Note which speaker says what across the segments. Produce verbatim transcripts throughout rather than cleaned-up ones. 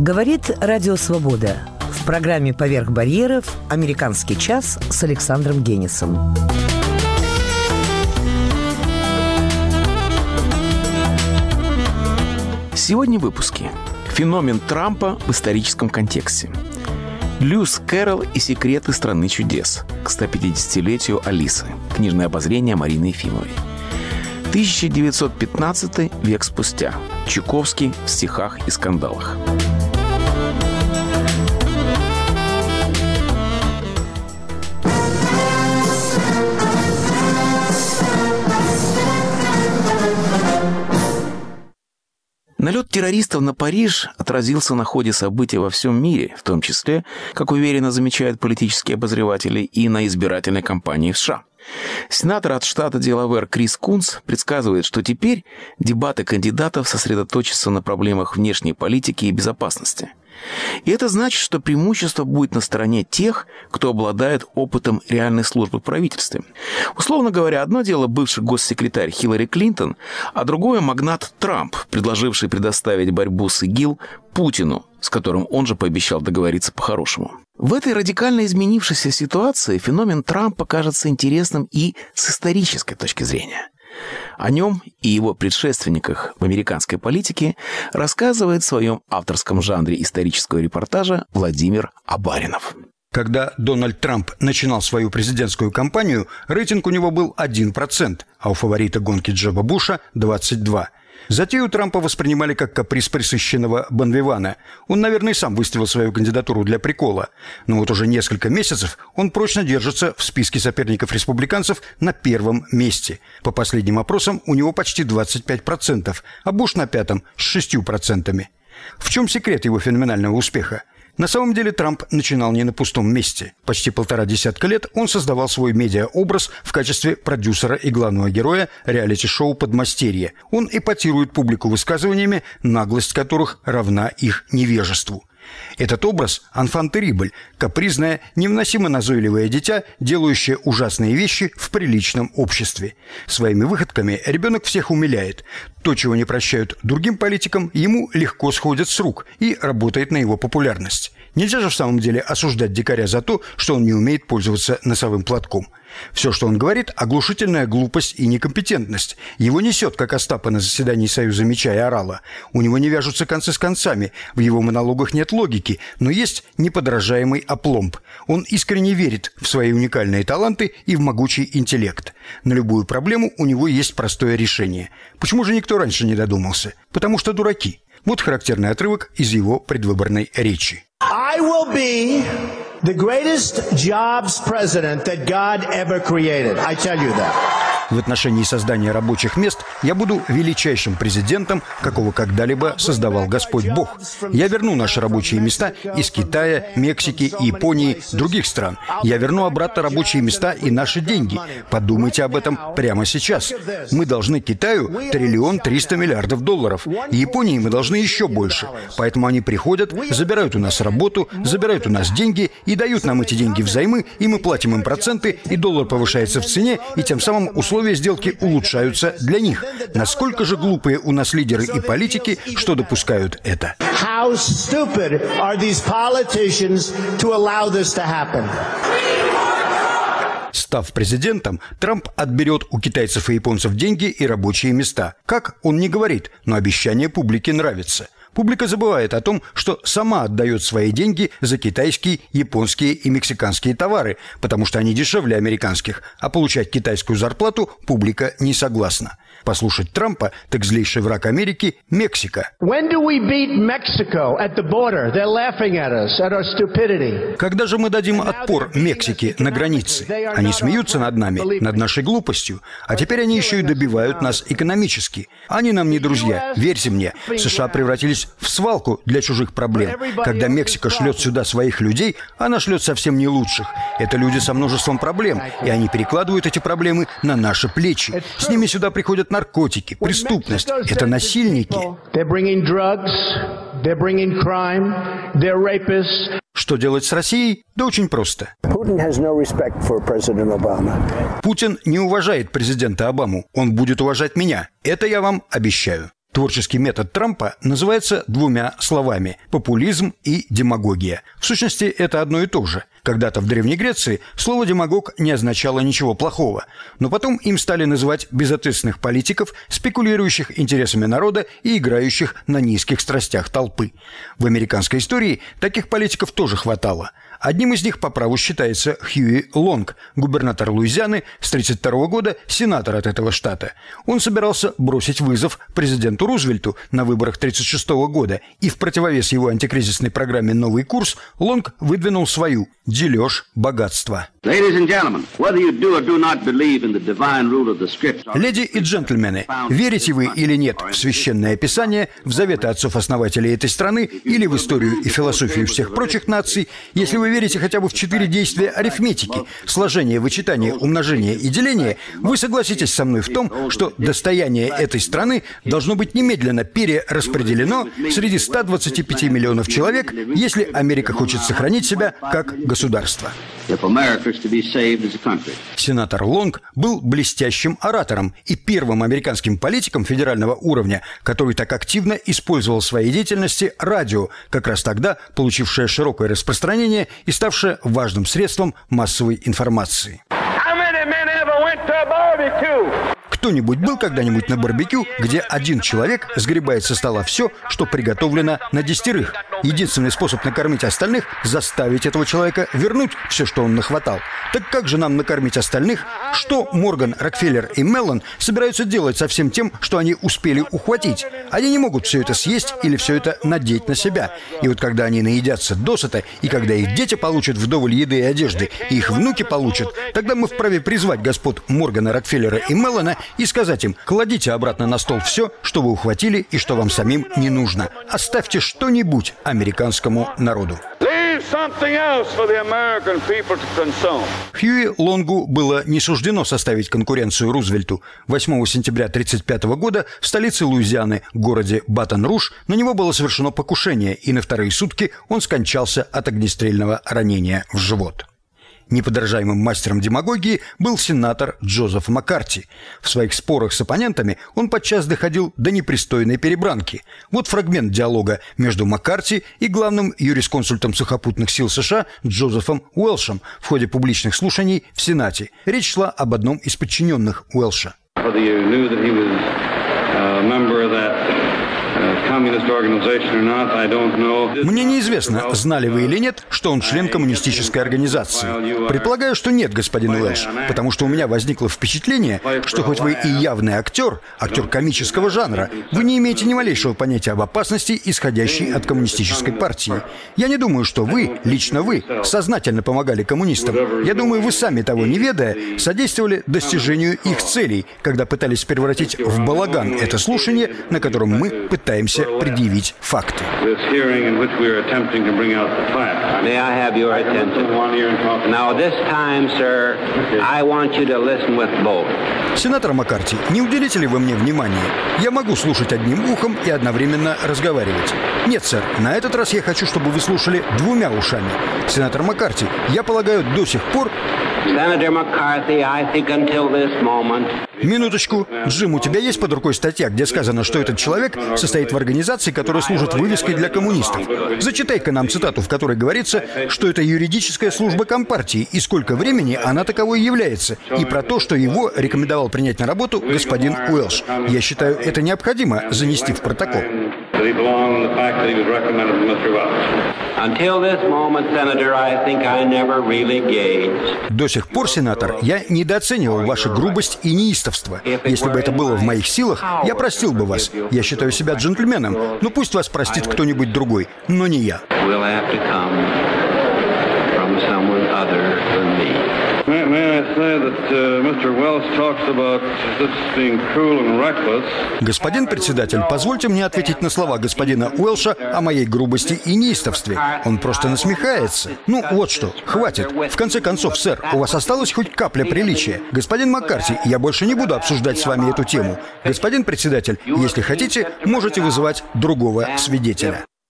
Speaker 1: Говорит Радио Свобода. В программе «Поверх барьеров» «Американский час» с Александром Генисом.
Speaker 2: Сегодня в выпуске. Феномен Трампа в историческом контексте. Льюис Кэрролл и секреты страны чудес к сто пятидесятилетию Алисы. Книжное обозрение Марины Ефимовой. тысяча девятьсот пятнадцатый век спустя. Чуковский в стихах и скандалах. Налет террористов на Париж отразился на ходе событий во всем мире, в том числе, как уверенно замечают политические обозреватели, и на избирательной кампании в США. Сенатор от штата Делавэр Крис Кунс предсказывает, что теперь дебаты кандидатов сосредоточатся на проблемах внешней политики и безопасности. И это значит, что преимущество будет на стороне тех, кто обладает опытом реальной службы в правительстве. Условно говоря, одно дело бывший госсекретарь Хиллари Клинтон, а другое магнат Трамп, предложивший предоставить борьбу с ИГИЛ Путину, с которым он же пообещал договориться по-хорошему. В этой радикально изменившейся ситуации феномен Трампа кажется интересным и с исторической точки зрения. О нем и его предшественниках в американской политике рассказывает в своем авторском жанре исторического репортажа Владимир Абаринов.
Speaker 3: Когда Дональд Трамп начинал свою президентскую кампанию, рейтинг у него был один процент, а у фаворита гонки Джеба Буша – двадцать два процента. Затею Трампа воспринимали как каприз пресыщенного Бонвивана. Он, наверное, сам выставил свою кандидатуру для прикола. Но вот уже несколько месяцев он прочно держится в списке соперников-республиканцев на первом месте. По последним опросам у него почти двадцать пять процентов, а Буш на пятом с шестью процентами. В чем секрет его феноменального успеха? На самом деле Трамп начинал не на пустом месте. Почти полтора десятка лет он создавал свой медиаобраз в качестве продюсера и главного героя реалити-шоу «Подмастерье». Он эпатирует публику высказываниями, наглость которых равна их невежеству. Этот образ – enfant terrible, капризное, невыносимо назойливое дитя, делающее ужасные вещи в приличном обществе. Своими выходками ребенок всех умиляет. То, чего не прощают другим политикам, ему легко сходит с рук и работает на его популярность. Нельзя же в самом деле осуждать дикаря за то, что он не умеет пользоваться носовым платком. Все, что он говорит – оглушительная глупость и некомпетентность. Его несет, как Остапа на заседании Союза меча и орала. У него не вяжутся концы с концами, в его монологах нет логики, но есть неподражаемый опломб. Он искренне верит в свои уникальные таланты и в могучий интеллект. На любую проблему у него есть простое решение. Почему же никто раньше не додумался? Потому что дураки. Вот характерный отрывок из его предвыборной речи.
Speaker 4: I will be the greatest jobs president that God ever created. I tell you that.
Speaker 3: В отношении создания рабочих мест я буду величайшим президентом, какого когда-либо создавал Господь Бог. Я верну наши рабочие места из Китая, Мексики, Японии, других стран. Я верну обратно рабочие места и наши деньги. Подумайте об этом прямо сейчас. Мы должны Китаю триллион триста миллиардов долларов. Японии мы должны еще больше. Поэтому они приходят, забирают у нас работу, забирают у нас деньги и дают нам эти деньги взаймы, и мы платим им проценты, и доллар повышается в цене, и тем самым условия сделки улучшаются для них. Насколько же глупые у нас лидеры и политики, что допускают это?
Speaker 4: How stupid are these politicians to allow this to happen?
Speaker 3: Став президентом, Трамп отберет у китайцев и японцев деньги и рабочие места. Как, он не говорит, но обещание публике нравится. Публика забывает о том, что сама отдает свои деньги за китайские, японские и мексиканские товары, потому что они дешевле американских, а получать китайскую зарплату публика не согласна. Послушать Трампа, так злейший враг Америки – Мексика. Когда же мы дадим отпор Мексике на границе? Они смеются над нами, над нашей глупостью, а теперь они еще и добивают нас экономически. Они нам не друзья, верьте мне. США превратились в свалку для чужих проблем. Когда Мексика шлет сюда своих людей, она шлет совсем не лучших. Это люди со множеством проблем, и они перекладывают эти проблемы на наши плечи. С ними сюда приходят наркотики, преступность. Это насильники. Что делать с Россией? Да очень просто. Путин не уважает президента Обаму. Он будет уважать меня. Это я вам обещаю. Творческий метод Трампа называется двумя словами – популизм и демагогия. В сущности, это одно и то же. Когда-то в Древней Греции слово «демагог» не означало ничего плохого, но потом им стали называть безответственных политиков, спекулирующих интересами народа и играющих на низких страстях толпы. В американской истории таких политиков тоже хватало. Одним из них по праву считается Хьюи Лонг, губернатор Луизианы, с тридцать второго года сенатор от этого штата. Он собирался бросить вызов президенту Рузвельту на выборах тридцать шестого года, и в противовес его антикризисной программе «Новый курс» Лонг выдвинул свою – дележ богатства. Леди и джентльмены, верите вы или нет в Священное Писание, в заветы отцов-основателей этой страны или в историю и философию всех прочих наций, если вы верите хотя бы в четыре действия арифметики – сложение, вычитание, умножение и деление, вы согласитесь со мной в том, что достояние этой страны должно быть немедленно перераспределено среди ста двадцати пяти миллионов человек, если Америка хочет сохранить себя как государство. Сенатор Лонг был блестящим оратором и первым американским политиком федерального уровня, который так активно использовал в своей деятельности радио, как раз тогда получившее широкое распространение и ставшее важным средством массовой информации. Кто-нибудь был когда-нибудь на барбекю, где один человек сгребает со стола все, что приготовлено на десятерых? Единственный способ накормить остальных – заставить этого человека вернуть все, что он нахватал. Так как же нам накормить остальных? Что Морган, Рокфеллер и Меллон собираются делать со всем тем, что они успели ухватить? Они не могут все это съесть или все это надеть на себя. И вот когда они наедятся досыта, и когда их дети получат вдоволь еды и одежды, и их внуки получат, тогда мы вправе призвать господ Моргана, Рокфеллера и Меллона и сказать им: кладите обратно на стол все, что вы ухватили и что вам самим не нужно. Оставьте что-нибудь американскому народу. Хьюи Лонгу было не суждено составить конкуренцию Рузвельту. восьмого сентября тысяча девятьсот тридцать пятого года в столице Луизианы, городе Батон-Руж, на него было совершено покушение, и на вторые сутки он скончался от огнестрельного ранения в живот. Неподражаемым мастером демагогии был сенатор Джозеф Маккарти. В своих спорах с оппонентами он подчас доходил до непристойной перебранки. Вот фрагмент диалога между Маккарти и главным юрисконсультом сухопутных сил США Джозефом Уэлшем в ходе публичных слушаний в Сенате. Речь шла об одном из подчиненных Уэлша. Мне неизвестно, знали вы или нет, что он член коммунистической организации. Предполагаю, что нет, господин Уэлш, потому что у меня возникло впечатление, что хоть вы и явный актер, актер комического жанра, вы не имеете ни малейшего понятия об опасности, исходящей от коммунистической партии. Я не думаю, что вы, лично вы, сознательно помогали коммунистам. Я думаю, вы сами, того не ведая, содействовали достижению их целей, когда пытались превратить в балаган это слушание, на котором мы пытаемся предъявить факты. Сенатор Маккарти, не уделите ли вы мне внимания? Я могу слушать одним ухом и одновременно разговаривать. Нет, сэр, на этот раз я хочу, чтобы вы слушали двумя ушами. Сенатор Маккарти, я полагаю, до сих пор... Минуточку. Джим, у тебя есть под рукой статья, где сказано, что этот человек состоит в организации, которая служит вывеской для коммунистов? Зачитай-ка нам цитату, в которой говорится, что это юридическая служба Компартии, и сколько времени она таковой является, и про то, что его рекомендовал принять на работу господин Уэлш. Я считаю, это необходимо занести в протокол. До сих пор, сенатор, я недооценивал вашу грубость и неистовство. Если бы это было в моих силах, я простил бы вас. Я считаю себя джентльменом, но пусть вас простит кто-нибудь другой, но не я. Господин председатель, позвольте мне ответить на слова господина Уэлша о моей грубости и неистовстве. Он просто насмехается. Ну, вот что, хватит. В конце концов, сэр, у вас осталась хоть капля приличия. Господин Маккарти, я больше не буду обсуждать с вами эту тему. Господин председатель, если хотите, можете вызывать другого свидетеля.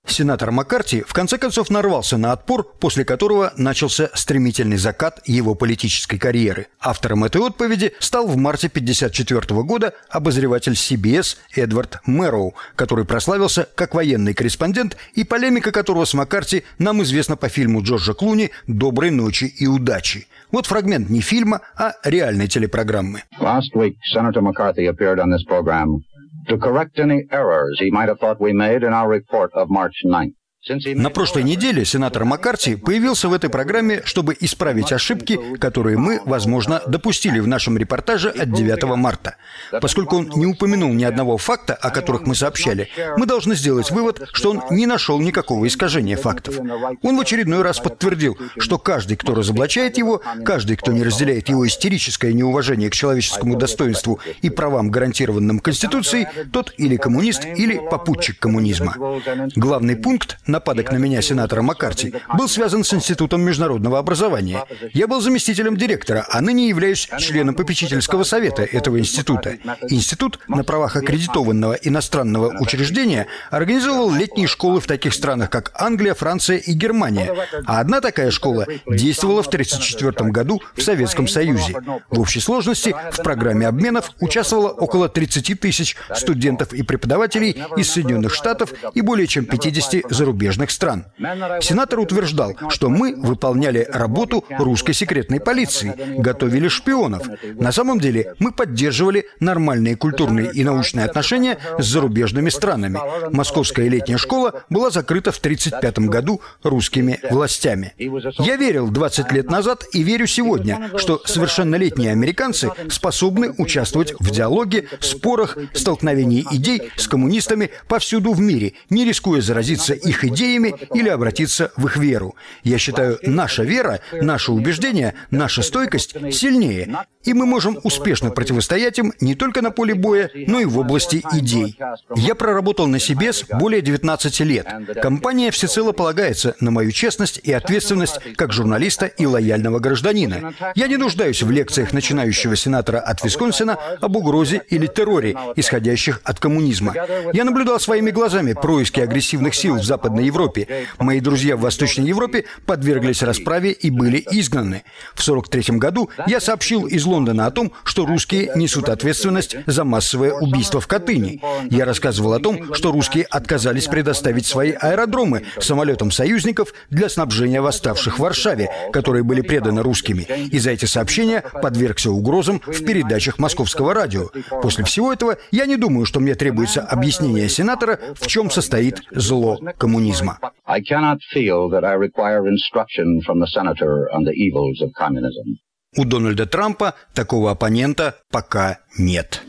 Speaker 3: Сенатор Маккарти в конце концов нарвался на отпор, после которого начался стремительный закат его политической карьеры. Автором этой отповеди стал в марте тысяча девятьсот пятьдесят четвёртого года обозреватель си би эс Эдвард Мэрроу, который прославился как военный корреспондент и полемика которого с Маккарти нам известна по фильму Джорджа Клуни «Доброй ночи и удачи». Вот фрагмент не фильма, а реальной телепрограммы.
Speaker 5: Last week, Senator McCarthy appeared on this program to correct any errors he might have thought we made in our report of March ninth.
Speaker 3: На прошлой неделе сенатор Маккарти появился в этой программе, чтобы исправить ошибки, которые мы, возможно, допустили в нашем репортаже от девятого марта. Поскольку он не упомянул ни одного факта, о которых мы сообщали, мы должны сделать вывод, что он не нашел никакого искажения фактов. Он в очередной раз подтвердил, что каждый, кто разоблачает его, каждый, кто не разделяет его истерическое неуважение к человеческому достоинству и правам, гарантированным Конституцией, тот или коммунист, или попутчик коммунизма. Главный пункт — нападок на меня сенатора Маккарти был связан с Институтом международного образования. Я был заместителем директора, а ныне являюсь членом попечительского совета этого института. Институт на правах аккредитованного иностранного учреждения организовывал летние школы в таких странах, как Англия, Франция и Германия. А одна такая школа действовала в тысяча девятьсот тридцать четвёртом году в Советском Союзе. В общей сложности в программе обменов участвовало около тридцати тысяч студентов и преподавателей из Соединенных Штатов и более чем пятидесяти зарубежных стран. Сенатор утверждал, что мы выполняли работу русской секретной полиции, готовили шпионов. На самом деле мы поддерживали нормальные культурные и научные отношения с зарубежными странами. Московская летняя школа была закрыта в тысяча девятьсот тридцать пятом году русскими властями. Я верил двадцать лет назад и верю сегодня, что совершеннолетние американцы способны участвовать в диалоге, спорах, столкновении идей с коммунистами повсюду в мире, не рискуя заразиться их идеями или обратиться в их веру. Я считаю, наша вера, наше убеждение, наша стойкость сильнее, и мы можем успешно противостоять им не только на поле боя, но и в области идей. Я проработал на си би эс более девятнадцати лет. Компания всецело полагается на мою честность и ответственность как журналиста и лояльного гражданина. Я не нуждаюсь в лекциях начинающего сенатора от Висконсина об угрозе или терроре, исходящих от коммунизма. Я наблюдал своими глазами происки агрессивных сил в Западной Европе. Мои друзья в Восточной Европе подверглись расправе и были изгнаны. В сорок третьем году я сообщил из Лондона о том, что русские несут ответственность за массовое убийство в Катыни. Я рассказывал о том, что русские отказались предоставить свои аэродромы самолетам союзников для снабжения восставших в Варшаве, которые были преданы русскими. И за эти сообщения подвергся угрозам в передачах московского радио. После всего этого я не думаю, что мне требуется объяснение сенатора, в чем состоит зло коммунизма.
Speaker 5: I cannot feel that I require instruction from the senator on the evils of communism.
Speaker 3: У Дональда Трампа такого оппонента пока нет.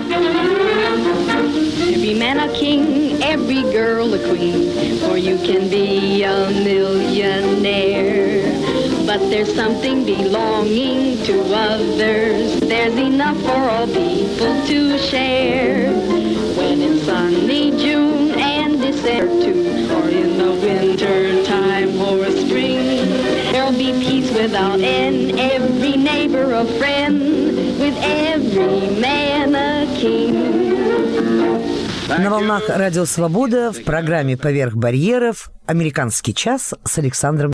Speaker 6: Every man a king, every girl a queen, for you can be a millionaire. But there's something belonging to others. There's enough for all people to share. When it's sunny June and December too, or in the winter time or spring, there'll be peace without end. Every neighbor a friend, with every man a king.
Speaker 1: На волнах Радио Свобода в программе «Поверх барьеров» «Американский час» с Александром